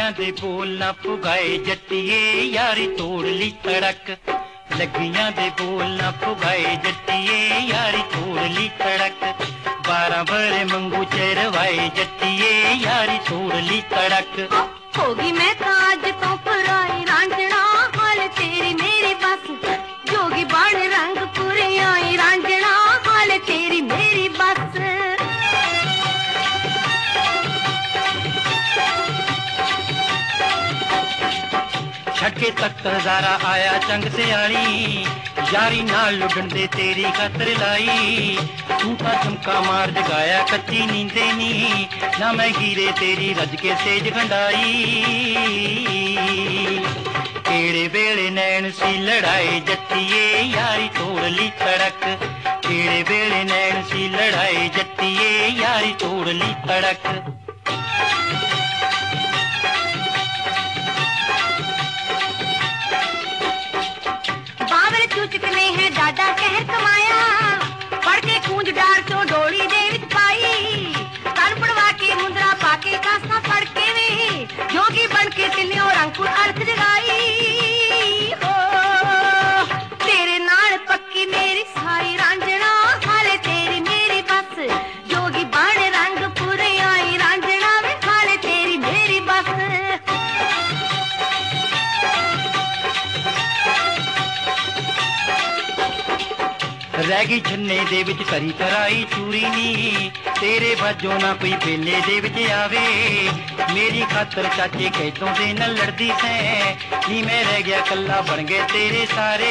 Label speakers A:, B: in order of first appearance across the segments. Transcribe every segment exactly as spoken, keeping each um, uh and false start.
A: लगियां दे बोल ना पुगाए जट्टिए यारी तोड़ ली तड़क। लगियां दे बोल ना पुगाए जट्टिए यारी तोड़ ली तड़क। बारह बरे मंगू चरवाए जट्टिए यारी तोड़ ली तड़क।
B: होगी मैं ताज तो पराई रांझना हाल तेरी मेरी बस। जोगी बाण रंग पूरे आई रांझना हाल तेरी मेरी बस।
A: छटके तक हजारा आया चंग से आली यारी नाल लुढ़न दे तेरी खातर लाई। झूठा चमका मार जगाया कच्ची नींदे नी ना मैं हीरे तेरी रज के सेज खंडाई। केड़े वेले नैन सी लड़ाए जट्टिए यारी तोड़ ली तड़क। केड़े वेले नैन सी लड़ाए जट्टिए यारी तोड़ ली तड़क।
B: चुचकने है डाडा कहर कमाया पढ़ के कूंज डार चो डोली दे विच पाई। तन पड़वा के मुंदरा पाके कासा पड़ के वे जोगी बन के तिलियों रंगपुर अर्थ जगाई। हो तेरे नाल पक्की मेरी सारी रांझना हाले तेरी मेरी बस। जोगी बन रंगपुर आई रांझना वे हाले तेरी मेरी बस।
A: रह गई छन्ने दे विच करी कराई चूरी नी तेरे बाजों ना कोई बेले दे विच आवे। मेरी खातर चाचे कैदों दे न लड़दी सै नी मैं रह गया कल्ला बन गए तेरे सारे।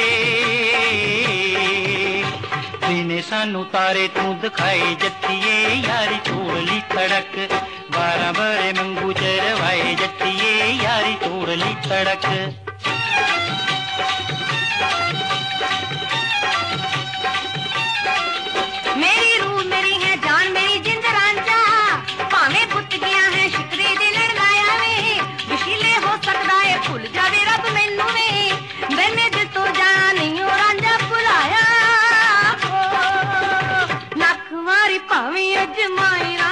A: तेने सानू तारे तू दिखाए जट्टिए यारी तोड़ ली तड़क। बारह बरे मंगू चरवाए जट्टिए यारी तोड़ ली तड़क।
B: मेरी रूह मेरी है जान मेरी जिंद रांझा भावे पुत गया है शिकरे दे लड़ लाया वे। विशीले हो सकदा है भुल जावे रब मैनू वे मैंने दिल तो जाना नहीं हो रांझा भुलाया। नख मारी भावे अजमाई